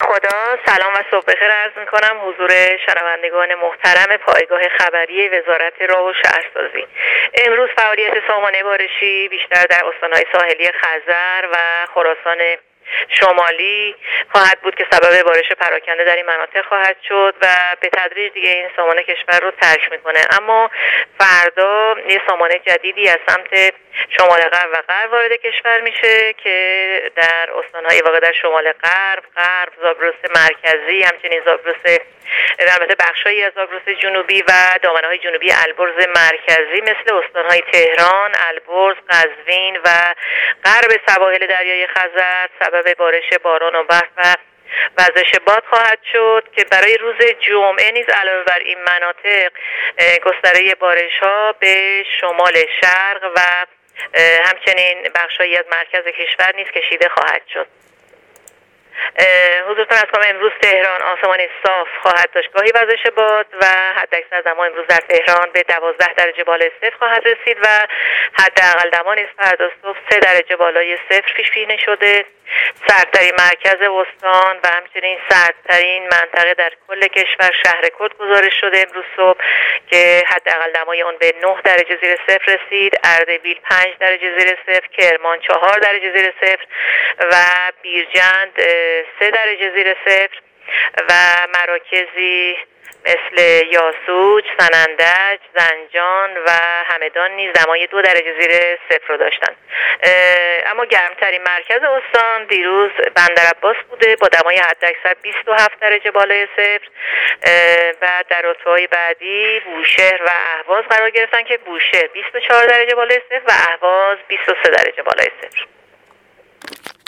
خدا. سلام و صبح بخیر عرض میکنم حضور شنوندگان محترم پایگاه خبری وزارت راه و شهرسازی. امروز فعالیت سامانه بارشی بیشتر در استانهای ساحلی خزر و خراسان شمالی خواهد بود که سبب بارش پراکنده در این مناطق خواهد شد و به تدریج دیگه این سامانه کشور رو ترک میکنه. اما فردا یه سامانه جدیدی از سمت شمال غرب و غرب وارد کشور میشه که در استانهای واقع در شمال غرب، زاگرس مرکزی، همچنین زاگرس البته بخشایی از زاگرس جنوبی و دامنه‌های جنوبی البرز مرکزی مثل استانهای تهران، البرز، قزوین و غرب سواحل دریای خزر سبب بارش باران و برف و وزش باد خواهد شد که برای روز جمعه نیز علاوه بر این مناطق گستره بارش‌ها به شمال شرق و همچنین بخشایی از مرکز کشور نیز کشیده خواهد شد. حضورتون از کنم امروز تهران آسمان صاف خواهد داشت، گاهی وزش باد و حداکثر دما امروز در تهران به 12 درجه بالای صفر خواهد رسید و حداقل دما نیز فردا صبح 3 درجه بالای صفر پیش بینی شده. سردترین مرکز استان و همچنین سردترین منطقه در کل کشور شهر کرد گزارش شده امروز صبح که حداقل دمای اون به 9 درجه زیر صفر رسید. اردبیل 5 درجه زیر صفر، کرمان 4 درجه زیر صفر و بیرجند 3 درجه زیر صفر و مراکزی مثل یاسوج، سنندج، زنجان و همدان نیز دمای 2 درجه زیر صفر رو داشتن. اما گرمترین مرکز استان دیروز بندرعباس بوده با دمای حداکثر 27 درجه بالای صفر و در رتبه‌های بعدی بوشهر و اهواز قرار گرفتن که بوشهر 24 درجه بالای صفر و اهواز 23 درجه بالای صفر.